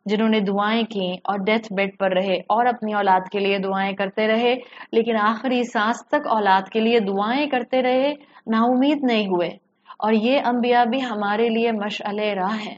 جنہوں نے دعائیں کی اور ڈیتھ بیڈ پر رہے اور اپنی اولاد کے لیے دعائیں کرتے رہے، لیکن آخری سانس تک اولاد کے لیے دعائیں کرتے رہے، نا امید نہیں ہوئے. اور یہ انبیاء بھی ہمارے لیے مشعل راہ ہیں،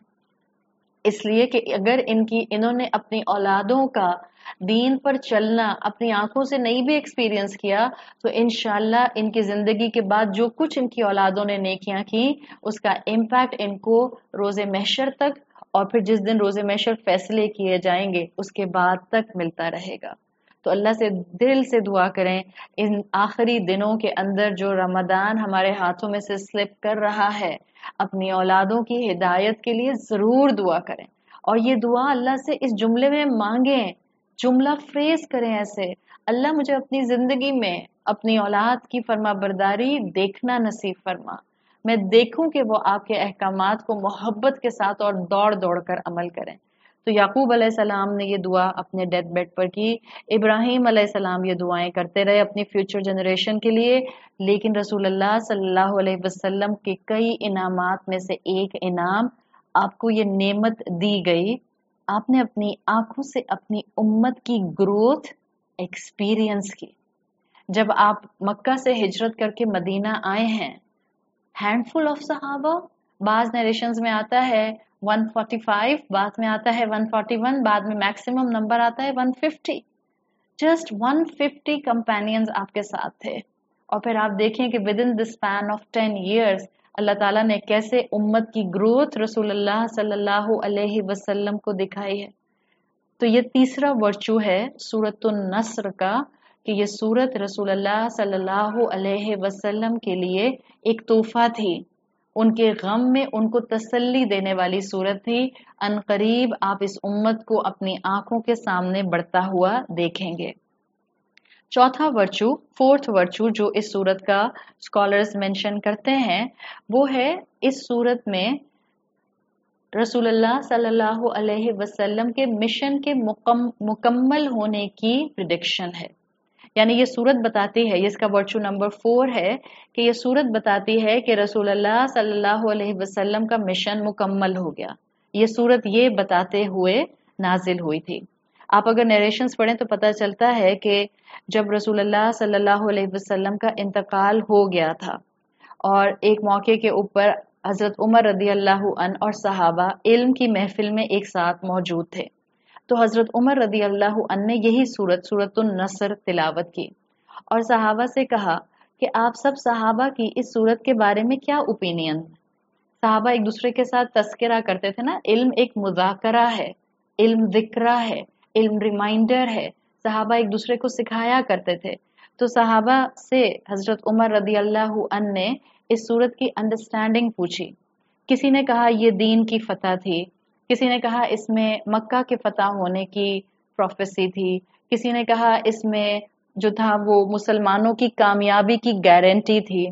اس لیے کہ اگر انہوں نے اپنی اولادوں کا دین پر چلنا اپنی آنکھوں سے نہیں بھی ایکسپیرینس کیا، تو انشاءاللہ ان کی زندگی کے بعد جو کچھ ان کی اولادوں نے نیکیاں کی، اس کا امپیکٹ ان کو روز محشر تک، اور پھر جس دن روز محشر فیصلے کیے جائیں گے اس کے بعد تک ملتا رہے گا. تو اللہ سے دل سے دعا کریں ان آخری دنوں کے اندر جو رمضان ہمارے ہاتھوں میں سے سلپ کر رہا ہے، اپنی اولادوں کی ہدایت کے لیے ضرور دعا کریں. اور یہ دعا اللہ سے اس جملے میں مانگیں، جملہ فریز کریں ایسے: اللہ مجھے اپنی زندگی میں اپنی اولاد کی فرما برداری دیکھنا نصیب فرما، میں دیکھوں کہ وہ آپ کے احکامات کو محبت کے ساتھ اور دوڑ دوڑ کر عمل کریں. تو یعقوب علیہ السلام نے یہ دعا اپنے ڈیتھ بیڈ پر کی، ابراہیم علیہ السلام یہ دعائیں کرتے رہے اپنی فیوچر جنریشن کے لیے، لیکن رسول اللہ صلی اللہ علیہ وسلم کے کئی انعامات میں سے ایک انعام آپ کو یہ نعمت دی گئی، آپ نے اپنی آنکھوں سے اپنی امت کی گروتھ ایکسپیرینس کی. جب آپ مکہ سے ہجرت کر کے مدینہ آئے ہیں، ہینڈ فل آف صحابہ، بعض نیریشنز میں آتا ہے 145، بعد میں آتا ہے 141، بعد میں میکسیمم نمبر آتا ہے 150. جسٹ 150 کمپینینز آپ کے ساتھ تھے. اور پھر آپ دیکھیں کہ within the span of 10 years اللہ تعالیٰ نے کیسے امت کی گروتھ رسول اللہ صلی اللہ علیہ وسلم کو دکھائی ہے. تو یہ تیسرا ورچو ہے سورۃ النصر کا، کہ یہ سورت رسول اللہ صلی اللہ علیہ وسلم کے لیے ایک تحفہ تھی، ان کے غم میں ان کو تسلی دینے والی سورت تھی. ان قریب آپ اس امت کو اپنی آنکھوں کے سامنے بڑھتا ہوا دیکھیں گے. چوتھا ورچو، فورتھ ورچو جو اس سورت کا اسکالرز مینشن کرتے ہیں، وہ ہے اس سورت میں رسول اللہ صلی اللہ علیہ وسلم کے مشن کے مکمل ہونے کی پریڈکشن ہے. یعنی یہ سورت بتاتی ہے، اس کا ورچو نمبر 4 ہے کہ یہ سورت بتاتی ہے کہ رسول اللہ صلی اللہ علیہ وسلم کا مشن مکمل ہو گیا. یہ سورت یہ بتاتے ہوئے نازل ہوئی تھی. آپ اگر نیریشنز پڑھیں تو پتہ چلتا ہے کہ جب رسول اللہ صلی اللہ علیہ وسلم کا انتقال ہو گیا تھا اور ایک موقع کے اوپر حضرت عمر رضی اللہ عنہ اور صحابہ علم کی محفل میں ایک ساتھ موجود تھے، تو حضرت عمر رضی اللہ عنہ نے یہی سورت النصر تلاوت کی اور صحابہ سے کہا کہ آپ سب صحابہ کی اس سورت کے بارے میں کیا اوپینین. صحابہ ایک دوسرے کے ساتھ تذکرہ کرتے تھے نا، علم ایک مذاکرہ ہے، علم ذکرہ ہے، علم ریمائنڈر ہے، صحابہ ایک دوسرے کو سکھایا کرتے تھے. تو صحابہ سے حضرت عمر رضی اللہ عنہ نے اس سورت کی انڈرسٹینڈنگ پوچھی. کسی نے کہا یہ دین کی فتح تھی، کسی نے کہا اس میں مکہ کے فتح ہونے کی پروفیسی تھی، کسی نے کہا اس میں جو تھا وہ مسلمانوں کی کامیابی کی گارنٹی تھی،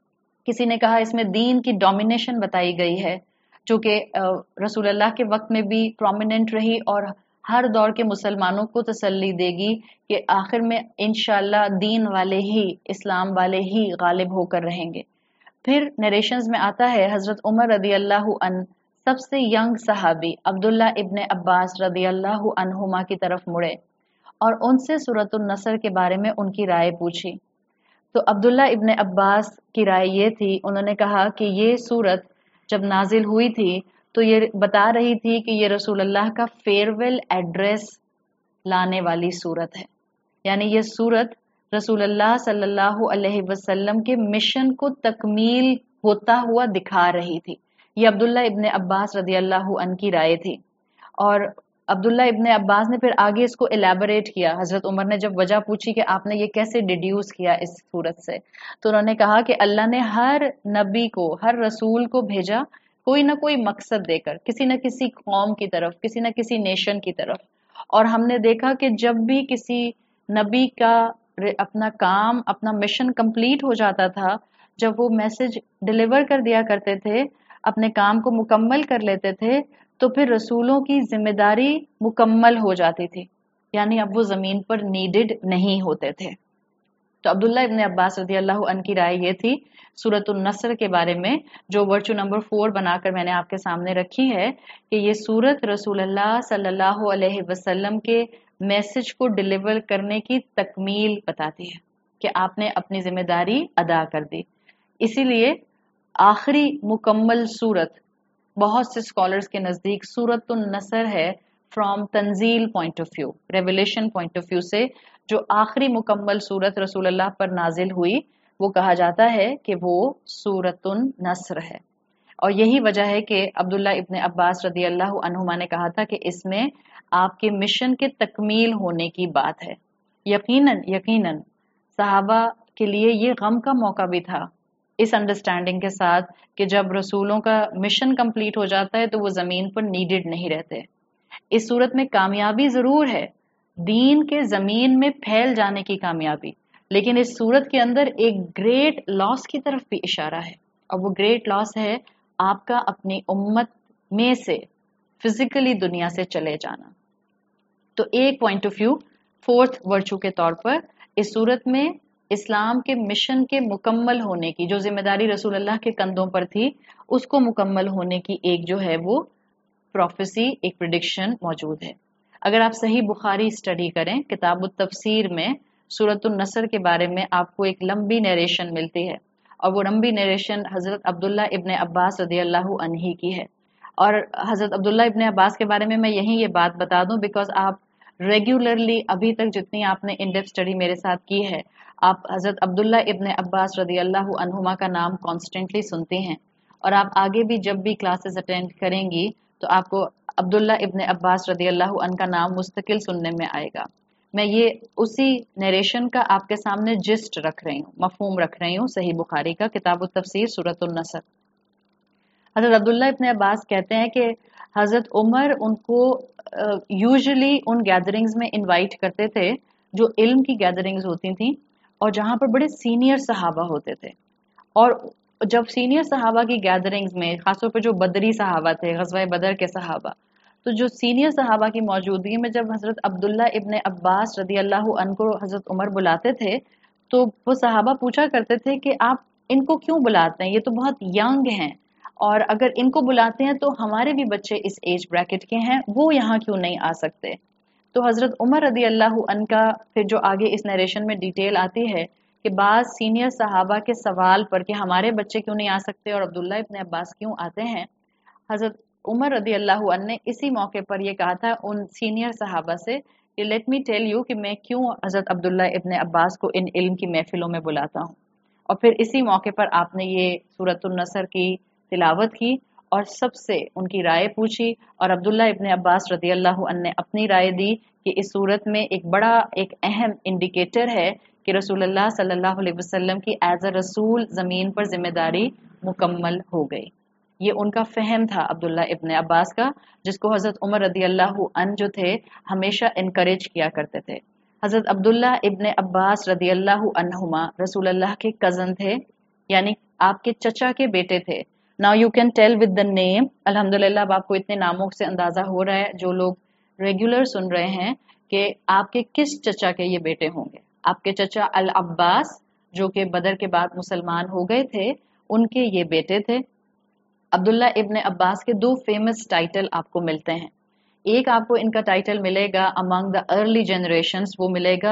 کسی نے کہا اس میں دین کی ڈومینیشن بتائی گئی ہے جو کہ رسول اللہ کے وقت میں بھی پرومیننٹ رہی اور ہر دور کے مسلمانوں کو تسلی دے گی کہ آخر میں انشاءاللہ دین والے ہی، اسلام والے ہی غالب ہو کر رہیں گے. پھر نریشنز میں آتا ہے حضرت عمر رضی اللہ عنہ سب سے ینگ صحابی عبداللہ ابن عباس رضی اللہ عنہما کی طرف مڑے اور ان سے سورۃ النصر کے بارے میں ان کی رائے پوچھی. تو عبداللہ ابن عباس کی رائے یہ تھی، انہوں نے کہا کہ یہ سورت جب نازل ہوئی تھی تو یہ بتا رہی تھی کہ یہ رسول اللہ کا فیئرویل ایڈریس لانے والی سورت ہے. یعنی یہ سورت رسول اللہ صلی اللہ علیہ وسلم کے مشن کو تکمیل ہوتا ہوا دکھا رہی تھی. یہ عبداللہ ابن عباس رضی اللہ عنہ کی رائے تھی. اور عبداللہ ابن عباس نے پھر آگے اس کو الیبوریٹ کیا. حضرت عمر نے جب وجہ پوچھی کہ آپ نے یہ کیسے ڈیڈیوس کیا اس صورت سے، تو انہوں نے کہا کہ اللہ نے ہر نبی کو، ہر رسول کو بھیجا کوئی نہ کوئی مقصد دے کر، کسی نہ کسی قوم کی طرف، کسی نہ کسی نیشن کی طرف. اور ہم نے دیکھا کہ جب بھی کسی نبی کا اپنا کام، اپنا مشن کمپلیٹ ہو جاتا تھا، جب وہ میسج ڈیلیور کر دیا کرتے تھے، اپنے کام کو مکمل کر لیتے تھے، تو پھر رسولوں کی ذمہ داری مکمل ہو جاتی تھی، یعنی اب وہ زمین پر نیڈڈ نہیں ہوتے تھے. تو عبداللہ ابن عباس رضی اللہ عنہ کی رائے یہ تھی سورۃ النصر کے بارے میں، جو ورچو نمبر 4 بنا کر میں نے آپ کے سامنے رکھی ہے، کہ یہ سورت رسول اللہ صلی اللہ علیہ وسلم کے میسج کو ڈیلیور کرنے کی تکمیل بتاتی ہے کہ آپ نے اپنی ذمہ داری ادا کر دی. اسی لیے آخری مکمل سورت بہت سے اسکالرز کے نزدیک سورۃ النصر ہے، فرام تنزیل point of view, revelation point of view سے جو آخری مکمل سورت رسول اللہ پر نازل ہوئی، وہ کہا جاتا ہے کہ وہ سورۃ النصر ہے. اور یہی وجہ ہے کہ عبداللہ ابن عباس رضی اللہ عنہما نے کہا تھا کہ اس میں آپ کے مشن کے تکمیل ہونے کی بات ہے. یقیناً صحابہ کے لیے یہ غم کا موقع بھی تھا، اس انڈرسٹینڈنگ کے ساتھ کہ جب رسولوں کا مشن کمپلیٹ ہو جاتا ہے تو وہ زمین پر نیڈڈ نہیں رہتے. اس صورت میں کامیابی ضرور ہے، دین کے زمین میں پھیل جانے کی کامیابی، لیکن اس صورت کے اندر ایک گریٹ لاس کی طرف بھی اشارہ ہے، اور وہ گریٹ لاس ہے آپ کا اپنی امت میں سے فزیکلی دنیا سے چلے جانا. تو ایک point of view fourth virtue کے طور پر اس صورت میں اسلام کے مشن کے مکمل ہونے کی جو ذمہ داری رسول اللہ کے کندھوں پر تھی، اس کو مکمل ہونے کی ایک جو ہے وہ پروفیسی، ایک پریڈکشن موجود ہے. اگر آپ صحیح بخاری اسٹڈی کریں، کتاب التفسیر میں سورۃ النصر کے بارے میں آپ کو ایک لمبی نیریشن ملتی ہے، اور وہ لمبی نیریشن حضرت عبداللہ ابن عباس رضی اللہ عنہ کی ہے. اور حضرت عبداللہ ابن عباس کے بارے میں یہیں یہ بات بتا دوں، بیکاز آپ ریگولرلی ابھی تک جتنی آپ نے ان ڈیپتھ اسٹڈی میرے ساتھ کی ہے، آپ حضرت عبداللہ ابن عباس رضی اللہ عنہما کا نام کانسٹنٹلی سنتے ہیں، اور آپ آگے بھی جب بھی کلاسز اٹینڈ کریں گی تو آپ کو عبداللہ ابن عباس رضی اللہ عنہ کا نام مستقل سننے میں آئے گا. میں یہ اسی نیریشن کا آپ کے سامنے جسٹ رکھ رہی ہوں، مفہوم رکھ رہی ہوں صحیح بخاری کا، کتاب التفسیر سورۃ النصر. حضرت عبداللہ ابن عباس کہتے ہیں کہ حضرت عمر ان کو یوزلی ان گیدرنگز میں انوائٹ کرتے تھے جو علم کی گیدرنگز ہوتی تھیں، اور جہاں پر بڑے سینئر صحابہ ہوتے تھے. اور جب سینئر صحابہ کی گیدرنگز میں، خاص طور پہ جو بدری صحابہ تھے، غزوہ بدر کے صحابہ، تو جو سینئر صحابہ کی موجودگی میں جب حضرت عبداللہ ابن عباس رضی اللہ عنہ کو حضرت عمر بلاتے تھے، تو وہ صحابہ پوچھا کرتے تھے کہ آپ ان کو کیوں بلاتے ہیں، یہ تو بہت ینگ ہیں، اور اگر ان کو بلاتے ہیں تو ہمارے بھی بچے اس ایج بریکٹ کے ہیں، وہ یہاں کیوں نہیں آ سکتے. تو حضرت عمر رضی اللہ عنہ کا پھر جو آگے اس نیریشن میں ڈیٹیل آتی ہے کہ بعض سینئر صحابہ کے سوال پر کہ ہمارے بچے کیوں نہیں آ سکتے اور عبداللہ ابن عباس کیوں آتے ہیں، حضرت عمر رضی اللہ عنہ نے اسی موقع پر یہ کہا تھا ان سینئر صحابہ سے کہ لیٹ می ٹیل یو کہ میں کیوں حضرت عبداللہ ابن عباس کو ان علم کی محفلوں میں بلاتا ہوں. اور پھر اسی موقع پر آپ نے یہ سورۃ النصر کی تلاوت کی اور سب سے ان کی رائے پوچھی، اور عبداللہ ابن عباس رضی اللہ عنہ نے اپنی رائے دی کہ اس صورت میں ایک اہم انڈیکیٹر ہے کہ رسول اللہ صلی اللہ علیہ وسلم کی ایز اے رسول زمین پر ذمہ داری مکمل ہو گئی. یہ ان کا فہم تھا عبداللہ ابن عباس کا، جس کو حضرت عمر رضی اللہ عنہ جو تھے ہمیشہ انکریج کیا کرتے تھے. حضرت عبداللہ ابن عباس رضی اللہ عنہما رسول اللہ کے کزن تھے، یعنی آپ کے چچا کے بیٹے تھے. Now you can tell with the name، الحمدللہ اب آپ کو اتنے ناموں سے اندازہ ہو رہا ہے جو لوگ ریگولر سن رہے ہیں کہ آپ کے کس چچا کے یہ بیٹے ہوں گے. آپ کے چچا العباس جو کہ بدر کے بعد مسلمان ہو گئے تھے، ان کے یہ بیٹے تھے. عبداللہ ابن عباس کے دو فیمس ٹائٹل آپ کو ملتے ہیں. ایک آپ کو ان کا ٹائٹل ملے گا among the early generations، وہ ملے گا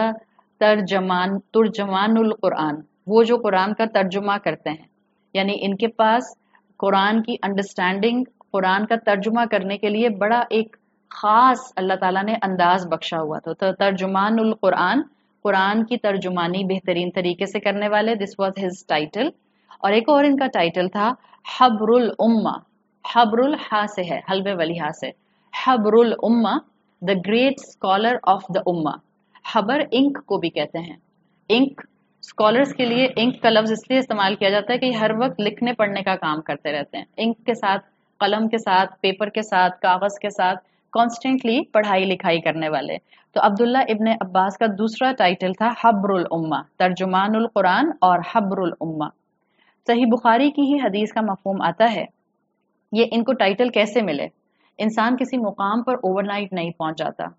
ترجمان القرآن، وہ جو قرآن کا ترجمہ کرتے ہیں، یعنی ان کے پاس قرآن کی انڈرسٹینڈنگ، قرآن کا ترجمہ کرنے کے لیے بڑا ایک خاص اللہ تعالیٰ نے انداز بخشا ہوا تھا. تو ترجمان القرآن، قرآن کی ترجمانی بہترین طریقے سے کرنے والے، دس واز ہز ٹائٹل. اور ایک اور ان کا ٹائٹل تھا حبر الامہ، حبر الہا سے ہے، حلبے والی ہا سے، حبر الامہ، the great scholar of the امہ. حبر انک کو بھی کہتے ہیں. انک اسکالرس کے لیے انک کا لفظ اس لیے استعمال کیا جاتا ہے کہ ہر وقت لکھنے پڑھنے کا کام کرتے رہتے ہیں. انک کے ساتھ، قلم کے ساتھ، پیپر کے ساتھ، کاغذ کے ساتھ کانسٹنٹلی پڑھائی لکھائی کرنے والے. تو عبداللہ ابن عباس کا دوسرا ٹائٹل تھا حبر الامہ، ترجمان القرآن اور حبر الامہ. صحیح بخاری کی ہی حدیث کا مفہوم آتا ہے. یہ ان کو ٹائٹل کیسے ملے؟ انسان کسی مقام پر اوور نائٹ نہیں پہنچ جاتا.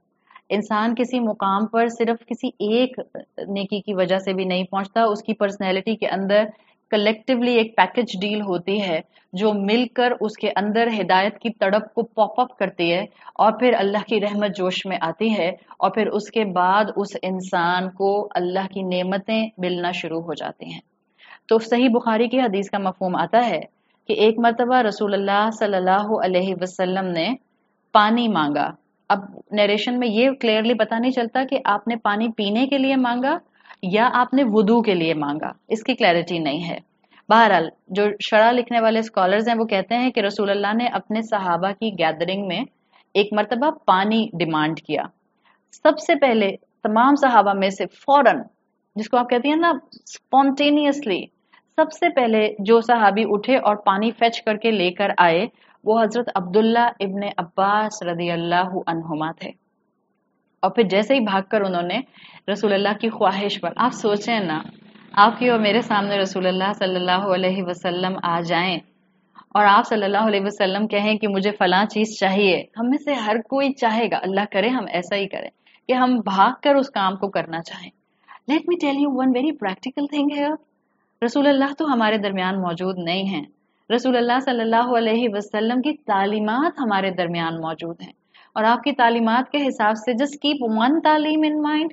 انسان کسی مقام پر صرف کسی ایک نیکی کی وجہ سے بھی نہیں پہنچتا، اس کی پرسنالٹی کے اندر کلیکٹیولی ایک پیکج ڈیل ہوتی ہے جو مل کر اس کے اندر ہدایت کی تڑپ کو پاپ اپ کرتی ہے، اور پھر اللہ کی رحمت جوش میں آتی ہے، اور پھر اس کے بعد اس انسان کو اللہ کی نعمتیں ملنا شروع ہو جاتی ہیں۔ تو صحیح بخاری کی حدیث کا مفہوم آتا ہے کہ ایک مرتبہ رسول اللہ صلی اللہ علیہ وسلم نے پانی مانگا۔ اب نیریشن میں یہ کلیئرلی پتہ نہیں چلتا کہ آپ نے پانی پینے کے لیے مانگا یا آپ نے وضو کے لیے مانگا، اس کی کلیئرٹی نہیں ہے۔ بہرحال جو شرح لکھنے والے اسکالرز ہیں وہ کہتے ہیں کہ رسول اللہ نے اپنے صحابہ کی گیدرنگ میں ایک مرتبہ پانی ڈیمانڈ کیا۔ سب سے پہلے تمام صحابہ میں سے فوراً، جس کو آپ کہتی ہیں نا اسپونٹینیسلی، سب سے پہلے جو صحابی اٹھے اور پانی فیچ کر کے لے کر آئے وہ حضرت عبداللہ ابن عباس رضی اللہ عنہما تھے۔ اور پھر جیسے ہی بھاگ کر انہوں نے رسول اللہ کی خواہش پر، آپ سوچیں نا، آپ کی اور میرے سامنے رسول اللہ صلی اللہ علیہ وسلم آ جائیں اور آپ صلی اللہ علیہ وسلم کہیں کہ مجھے فلاں چیز چاہیے، ہم میں سے ہر کوئی چاہے گا، اللہ کرے ہم ایسا ہی کریں کہ ہم بھاگ کر اس کام کو کرنا چاہیں۔ Let me tell you one very practical thing ہے، رسول اللہ تو ہمارے درمیان موجود نہیں ہیں، رسول اللہ صلی اللہ علیہ وسلم کی تعلیمات ہمارے درمیان موجود ہیں، اور آپ کی تعلیمات کے حساب سے جسٹ کیپ ون تعلیم ان مائنڈ،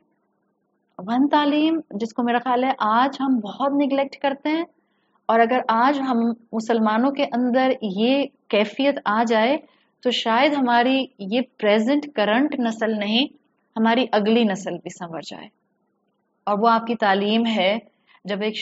ون تعلیم جس کو میرا خیال ہے آج ہم بہت نگلیکٹ کرتے ہیں، اور اگر آج ہم مسلمانوں کے اندر یہ کیفیت آ جائے تو شاید ہماری یہ پریزنٹ کرنٹ نسل نہیں، ہماری اگلی نسل بھی سنور جائے۔ اور وہ آپ کی تعلیم ہے، جب ایک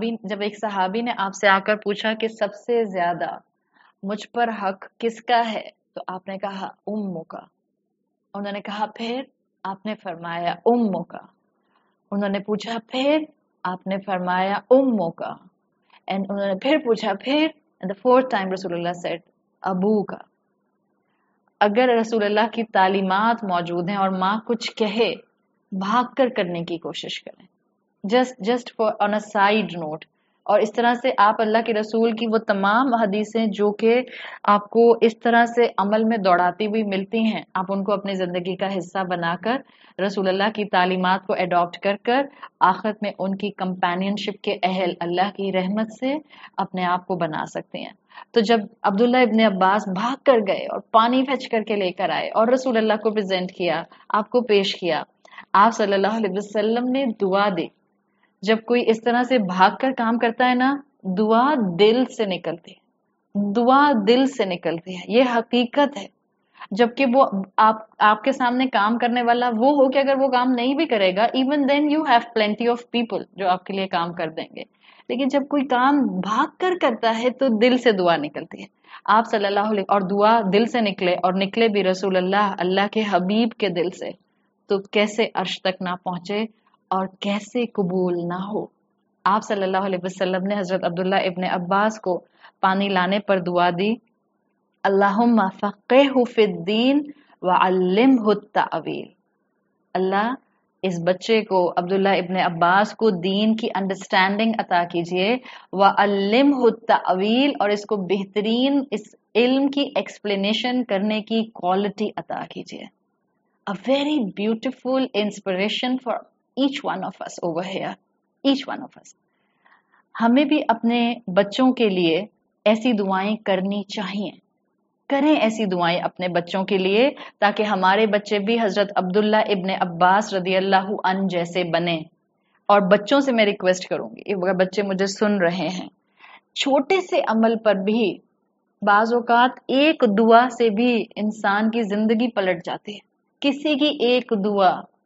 صحابی نے آپ سے آ کر پوچھا کہ سب سے زیادہ مجھ پر حق کس کا ہے، تو آپ نے کہا امو کا۔ انہوں نے کہا پھر؟ آپ نے فرمایا امو کا۔ انہوں نے پوچھا پھر؟ آپ نے فرمایا امو کا۔ انہوں نے پھر پوچھا پھر؟ and the fourth time رسول اللہ said ابو کا۔ اگر رسول اللہ کی تعلیمات موجود ہیں اور ماں کچھ کہے، بھاگ کر کرنے کی کوشش کریں، just for on a side note. اور اس طرح سے آپ اللہ کے رسول کی وہ تمام حدیثیں جو کہ آپ کو اس طرح سے عمل میں دوڑاتی ہوئی ملتی ہیں، آپ ان کو اپنی زندگی کا حصہ بنا کر رسول اللہ کی تعلیمات کو اڈاپٹ کر کر آخرت میں ان کی کمپینین شپ کے اہل اللہ کی رحمت سے اپنے آپ کو بنا سکتے ہیں۔ تو جب عبداللہ ابن عباس بھاگ کر گئے اور پانی فیچ کر کے لے کر آئے اور رسول اللہ کو پریزنٹ کیا، آپ کو پیش کیا، آپ صلی اللہ علیہ وسلم نے دعا دی۔ جب کوئی اس طرح سے بھاگ کر کام کرتا ہے نا، دعا دل سے نکلتی ہے، دعا دل سے نکلتی ہے، یہ حقیقت ہے۔ جبکہ وہ آپ کے سامنے کام کرنے والا وہ ہو کہ اگر وہ کام نہیں بھی کرے گا، even then you have plenty of people جو آپ کے لیے کام کر دیں گے، لیکن جب کوئی کام بھاگ کر کرتا ہے تو دل سے دعا نکلتی ہے۔ آپ صلی اللہ علیہ، اور دعا دل سے نکلے، اور نکلے بھی رسول اللہ کے حبیب کے دل سے، تو کیسے عرش تک نہ پہنچے اور کیسے قبول نہ ہو۔ آپ صلی اللہ علیہ وسلم نے حضرت عبداللہ ابن عباس کو پانی لانے پر دعا دی، اللہم فقہہ فی الدین وعلمہ التأویل۔ اللہ اس بچے کو، عبداللہ ابن عباس کو، دین کی انڈرسٹینڈنگ عطا کیجئے، وعلمہ التأویل، اور اس کو بہترین اس علم کی ایکسپلینیشن کرنے کی کوالٹی عطا کیجئے۔ A very beautiful inspiration for each one of us over here. Each one of us. ہمیں بھی اپنے بچوں کے لیے ایسی دعائیں کرنی چاہیے۔ کریں ایسی دعائیں اپنے بچوں کے لیے تاکہ ہمارے بچے بھی حضرت عبداللہ ابن عباس رضی اللہ عنہ جیسے بنیں۔ اور بچوں سے میں ریکویسٹ کروں گی، اگر بچے مجھے سن رہے ہیں، چھوٹے سے عمل پر بھی بعض اوقات ایک دعا سے بھی انسان کی زندگی پلٹ جاتی ہے۔ کسی کی ایک دعا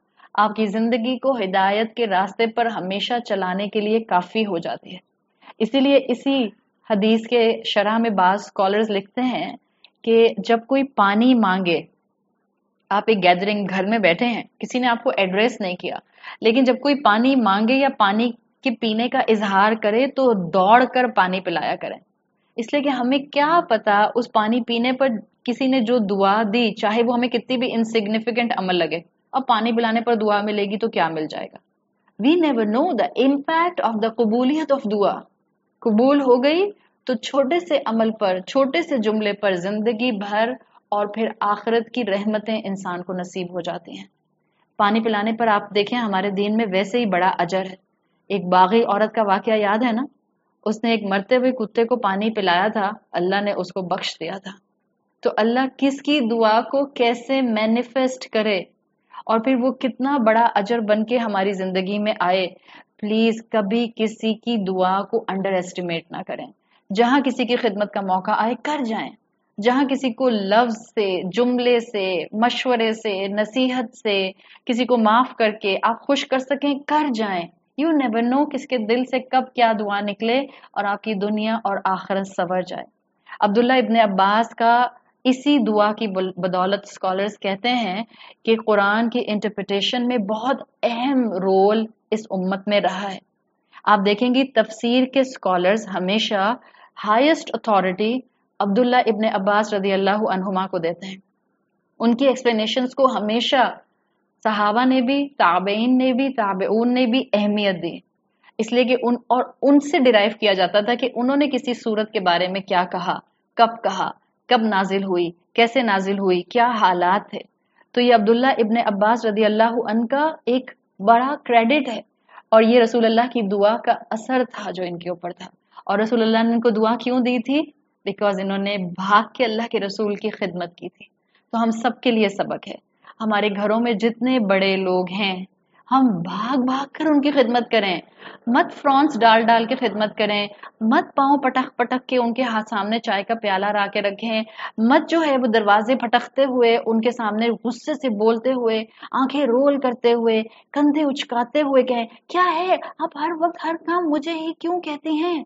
آپ کی زندگی کو ہدایت کے راستے پر ہمیشہ چلانے کے لیے کافی ہو جاتی ہے۔ اسی لیے اسی حدیث کے شرح میں بعض اسکالرز لکھتے ہیں کہ جب کوئی پانی مانگے، آپ ایک گیدرنگ گھر میں بیٹھے ہیں، کسی نے آپ کو ایڈریس نہیں کیا، لیکن جب کوئی پانی مانگے یا پانی کے پینے کا اظہار کرے تو دوڑ کر پانی پلایا کریں، اس لیے کہ ہمیں کیا پتا اس پانی پینے پر کسی نے جو دعا دی، چاہے وہ ہمیں کتنی بھی انسگنیفیکنٹ عمل لگے، اور پانی پلانے پر دعا ملے گی تو کیا مل جائے گا۔ We never know the impact of the قبولیت آف دعا۔ قبول ہو گئی تو چھوٹے سے عمل پر، چھوٹے سے جملے پر زندگی بھر اور پھر آخرت کی رحمتیں انسان کو نصیب ہو جاتی ہیں۔ پانی پلانے پر آپ دیکھیں ہمارے دین میں ویسے ہی بڑا اجر ہے. ایک باغی عورت کا واقعہ یاد ہے نا؟ اس نے ایک مرتے ہوئے کتے کو پانی پلایا تھا، اللہ نے اس کو بخش دیا تھا. تو اللہ کس کی دعا کو کیسے مینیفیسٹ کرے اور پھر وہ کتنا بڑا اجر بن کے ہماری زندگی میں آئے. پلیز کبھی کسی کی دعا کو انڈر ایسٹیمیٹ نہ کریں. جہاں کسی کی خدمت کا موقع آئے کر جائیں. جہاں کسی کو لفظ سے، جملے سے، مشورے سے، نصیحت سے، کسی کو معاف کر کے آپ خوش کر سکیں کر جائیں. یو نیور نو کس کے دل سے کب کیا دعا نکلے اور آپ کی دنیا اور آخرت سنور جائے. عبداللہ ابن عباس کا اسی دعا کی بدولت اسکالرز کہتے ہیں کہ قرآن کی انٹرپریٹیشن میں بہت اہم رول اس امت میں رہا ہے. آپ دیکھیں گی تفسیر کے اسکالرز ہمیشہ ہائیسٹ اتھارٹی عبداللہ ابن عباس رضی اللہ عنہما کو دیتے ہیں. ان کی ایکسپلینیشنز کو ہمیشہ صحابہ نے بھی، تابعین نے بھی، تابعون نے بھی اہمیت دی، اس لیے کہ ان سے ڈرائیو کیا جاتا تھا کہ انہوں نے کسی صورت کے بارے میں کیا کہا، کب نازل ہوئی، کیسے نازل ہوئی، کیا حالات تھے. تو یہ عبداللہ ابن عباس رضی اللہ عنہ کا ایک بڑا کریڈٹ ہے اور یہ رسول اللہ کی دعا کا اثر تھا جو ان کے اوپر تھا. اور رسول اللہ نے ان کو دعا کیوں دی تھی؟ بیکاز انہوں نے بھاگ کے اللہ کے رسول کی خدمت کی تھی. تو ہم سب کے لیے سبق ہے. ہمارے گھروں میں جتنے بڑے لوگ ہیں ہم بھاگ بھاگ کر ان کی خدمت کریں. مت فرانس ڈال کے خدمت کریں، مت پاؤں پٹک پٹک کے ان کے ہاتھ سامنے چائے کا پیالہ لا کے رکھیں، مت جو ہے وہ دروازے پھٹکتے ہوئے ان کے سامنے غصے سے بولتے ہوئے، آنکھیں رول کرتے ہوئے، کندھے اچکاتے ہوئے کہیں کیا ہے آپ ہر وقت ہر کام مجھے ہی کیوں کہتی ہیں.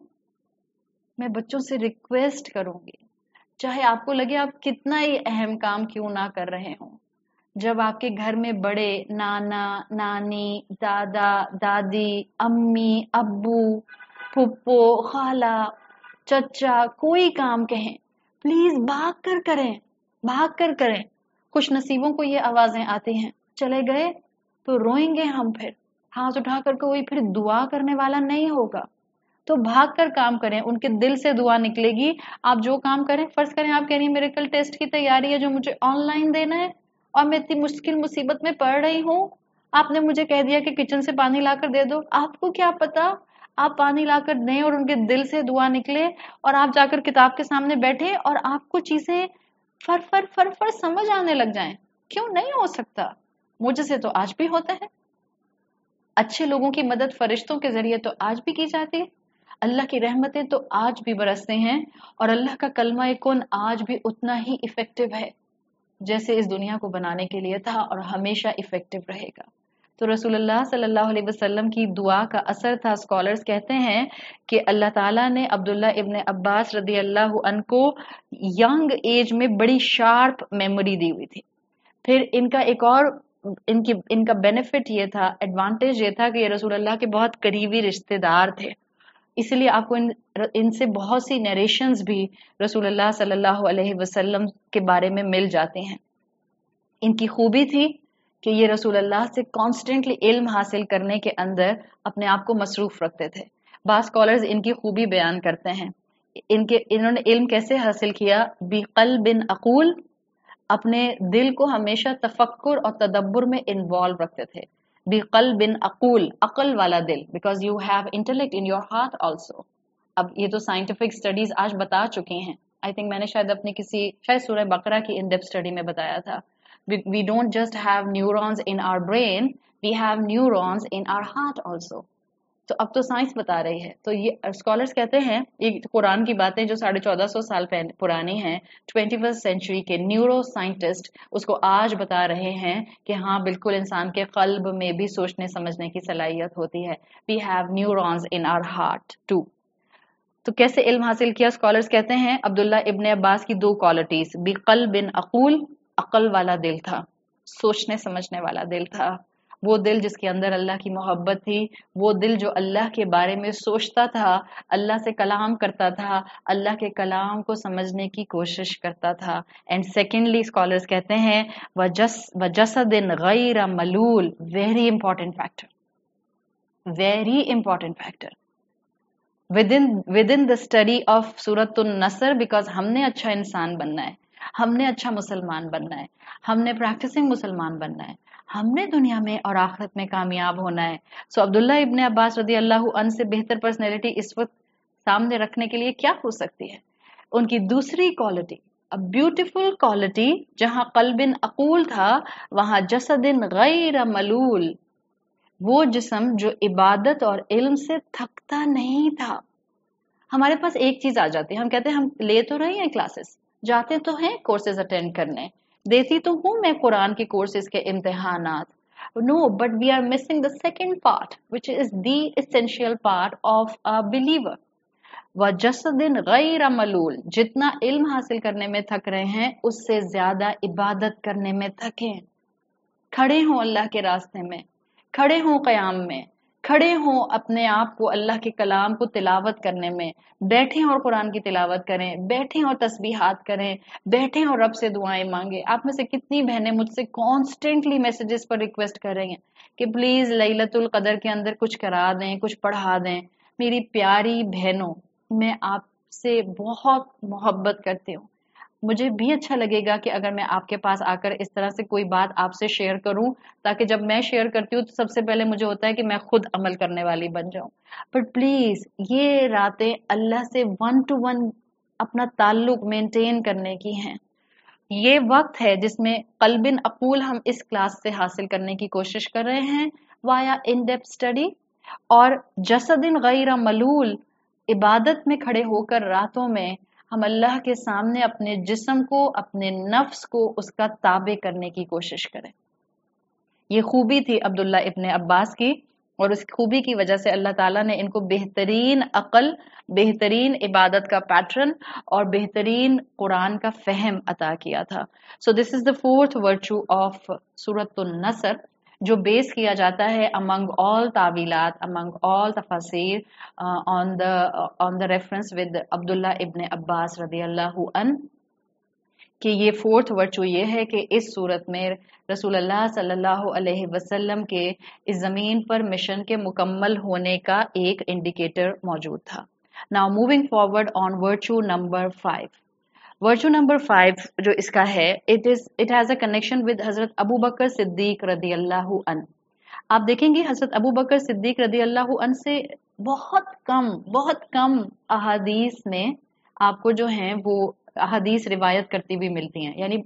میں بچوں سے ریکویسٹ کروں گی چاہے آپ کو لگے آپ کتنا ہی اہم کام کیوں نہ کر رہے ہوں، جب آپ کے گھر میں بڑے نانا نانی دادا دادی امی ابو پھپھو خالہ چچا کوئی کام کہیں پلیز بھاگ کر کریں، بھاگ کر کریں. خوش نصیبوں کو یہ آوازیں آتی ہیں چلے گئے تو روئیں گے ہم، پھر ہاتھ اٹھا کر کوئی پھر دعا کرنے والا نہیں ہوگا. تو بھاگ کر کام کریں، ان کے دل سے دعا نکلے گی. آپ جو کام کریں، فرض کریں آپ کہہ رہی ہیں میرے کل ٹیسٹ کی تیاری ہے جو مجھے آن لائن دینا ہے اور میں اتنی مشکل مصیبت میں پڑ رہی ہوں، آپ نے مجھے کہہ دیا کہ کچن سے پانی لا کر دے دو. آپ کو کیا پتا آپ پانی لا کر دیں اور ان کے دل سے دعا نکلے اور آپ جا کر کتاب کے سامنے بیٹھے اور آپ کو چیزیں فر فر فر فر سمجھ آنے لگ جائیں. کیوں نہیں ہو سکتا؟ معجزے تو آج بھی ہوتے ہیں. اچھے لوگوں کی مدد فرشتوں کے ذریعے تو آج بھی کی جاتی ہے. اللہ کی رحمتیں تو آج بھی برستے ہیں اور اللہ کا کلمہ کن آج بھی اتنا ہی افیکٹو ہے جیسے اس دنیا کو بنانے کے لیے تھا اور ہمیشہ افیکٹو رہے گا. تو رسول اللہ صلی اللہ علیہ وسلم کی دعا کا اثر تھا. اسکالرز کہتے ہیں کہ اللہ تعالیٰ نے عبداللہ ابن عباس رضی اللہ عنہ کو ینگ ایج میں بڑی شارپ میموری دی ہوئی تھی. پھر ان کا ایک اور ان کا بینیفٹ یہ تھا، ایڈوانٹیج یہ تھا کہ یہ رسول اللہ کے بہت قریبی رشتے دار تھے، اس لیے آپ کو ان سے بہت سی نیریشنز بھی رسول اللہ صلی اللہ علیہ وسلم کے بارے میں مل جاتے ہیں. ان کی خوبی تھی کہ یہ رسول اللہ سے کانسٹنٹلی علم حاصل کرنے کے اندر اپنے آپ کو مصروف رکھتے تھے. بعض اسکالرز ان کی خوبی بیان کرتے ہیں انہوں نے علم کیسے حاصل کیا. بقلب عقول، اپنے دل کو ہمیشہ تفکر اور تدبر میں انوالو رکھتے تھے. بقلب عقول، عقل والا دل، because you have intellect in your heart also. اب یہ تو سائنٹیفک اسٹڈیز آج بتا چکی ہیں. آئی تھنک میں نے شاید اپنی شاید سورہ بقرہ کی ان ڈیپتھ اسٹڈی میں بتایا تھا. We don't just have neurons in our brain, we have neurons in our heart also. تو اب تو سائنس بتا رہی ہے. تو یہ اسکالرز کہتے ہیں یہ قرآن کی باتیں جو 1450 سال پرانی ہیں، 21st سینچری کے نیورو سائنٹسٹ اس کو آج بتا رہے ہیں کہ ہاں بالکل انسان کے قلب میں بھی سوچنے سمجھنے کی صلاحیت ہوتی ہے. We have neurons in our heart too. تو کیسے علم حاصل کیا؟ اسکالرز کہتے ہیں عبداللہ ابن عباس کی دو کوالٹیز، بقلب عقول، عقل والا دل تھا، سوچنے سمجھنے والا دل تھا. وہ دل جس کے اندر اللہ کی محبت تھی، وہ دل جو اللہ کے بارے میں سوچتا تھا، اللہ سے کلام کرتا تھا، اللہ کے کلام کو سمجھنے کی کوشش کرتا تھا. اینڈ سیکنڈلی اسکالرز کہتے ہیں وجسد غیر ملول، very important factor, very important factor within the study of سورۃ النصر، بیکاز ہم نے اچھا انسان بننا ہے. ہم نے اچھا مسلمان بننا ہے، ہم نے پریکٹسنگ مسلمان بننا ہے، ہم نے دنیا میں اور آخرت میں کامیاب ہونا ہے. سو عبداللہ ابن عباس رضی اللہ عنہ سے بہتر پرسنالٹی اس وقت سامنے رکھنے کے لیے کیا ہو سکتی ہے؟ ان کی دوسری کوالٹی، بیوٹیفل کوالٹی، جہاں قلب عقول تھا وہاں جسد غیر ملول، وہ جسم جو عبادت اور علم سے تھکتا نہیں تھا. ہمارے پاس ایک چیز آ جاتی ہے، ہم کہتے ہیں ہم لے تو رہے ہیں کلاسز، جاتے تو ہیں کورسز اٹینڈ کرنے، دیتی تو ہوں میں قرآن کے کورسز کے امتحانات. No, but we are missing the second part, which is the essential part of a believer. وَجَسَدٍ غَيْرَ مَلُول، جتنا علم حاصل کرنے میں تھک رہے ہیں اس سے زیادہ عبادت کرنے میں تھکیں. کھڑے ہوں اللہ کے راستے میں، کھڑے ہوں قیام میں، کھڑے ہوں اپنے آپ کو اللہ کے کلام کو تلاوت کرنے میں، بیٹھیں اور قرآن کی تلاوت کریں، بیٹھیں اور تسبیحات کریں، بیٹھیں اور رب سے دعائیں مانگیں. آپ میں سے کتنی بہنیں مجھ سے کانسٹنٹلی میسیجز پر ریکویسٹ کر رہی ہیں کہ پلیز لیلۃ القدر کے اندر کچھ کرا دیں، کچھ پڑھا دیں. میری پیاری بہنوں، میں آپ سے بہت محبت کرتی ہوں. مجھے بھی اچھا لگے گا کہ اگر میں آپ کے پاس آ کر اس طرح سے کوئی بات آپ سے شیئر کروں، تاکہ جب میں شیئر کرتی ہوں تو سب سے پہلے مجھے ہوتا ہے کہ میں خود عمل کرنے والی بن جاؤں. بٹ پلیز یہ راتیں اللہ سے 1 to 1 اپنا تعلق مینٹین کرنے کی ہیں. یہ وقت ہے جس میں قلب عقول ہم اس کلاس سے حاصل کرنے کی کوشش کر رہے ہیں وایا ان ڈیپتھ اسٹڈی، اور جسد غیر ملول، عبادت میں کھڑے ہو کر راتوں میں ہم اللہ کے سامنے اپنے جسم کو، اپنے نفس کو اس کا تابع کرنے کی کوشش کریں. یہ خوبی تھی عبداللہ ابن عباس کی، اور اس خوبی کی وجہ سے اللہ تعالیٰ نے ان کو بہترین عقل، بہترین عبادت کا پیٹرن اور بہترین قرآن کا فہم عطا کیا تھا. So this is the fourth virtue of سورۃ النصر، جو بیس کیا جاتا ہے among all تعویلات، among all تفاسیر on the reference with عبداللہ ابن عباس رضی اللہ عنہ، کہ یہ فورتھ ورچو یہ ہے کہ اس صورت میں رسول اللہ صلی اللہ علیہ وسلم کے اس زمین پر مشن کے مکمل ہونے کا ایک انڈیکیٹر موجود تھا. Now moving forward on virtue number 5. Virtue number 5 جو اس کا ہے، it has a connection with حضرت ابو بکر صدیق رضی اللہ عنہ. آپ دیکھیں گے حضرت ابو بکر صدیق رضی اللہ عنہ سے بہت کم احادیث میں آپ کو جو ہیں وہ احادیث روایت کرتی بھی ملتی ہیں. یعنی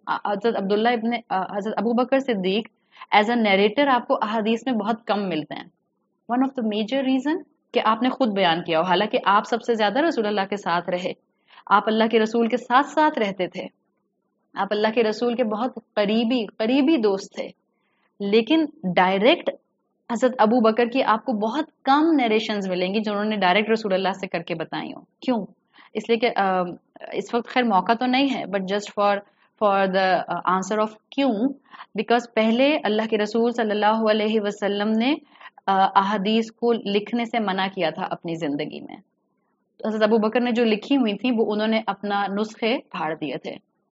حضرت ابو بکر صدیق ایز اے نیریٹر آپ کو احادیث میں بہت کم ملتے ہیں. One of the major reason کہ آپ نے خود بیان کیا ہو، حالانکہ آپ سب سے زیادہ رسول اللہ کے ساتھ رہے، آپ اللہ کے رسول کے ساتھ رہتے تھے، آپ اللہ کے رسول کے بہت قریبی دوست تھے، لیکن ڈائریکٹ حضرت ابو بکر کی آپ کو بہت کم نیریشنز ملیں گی جنہوں نے ڈائریکٹ رسول اللہ سے کر کے بتائی ہوں. کیوں؟ اس لیے کہ اس وقت خیر موقع تو نہیں ہے، but just for the answer of کیوں، بیکاز پہلے اللہ کے رسول صلی اللہ علیہ وسلم نے احادیث کو لکھنے سے منع کیا تھا اپنی زندگی میں. حضرت ابو بکر نے جو لکھی ہوئی تھی وہ انہوں نے اپنا نسخے پھاڑ دیے تھے.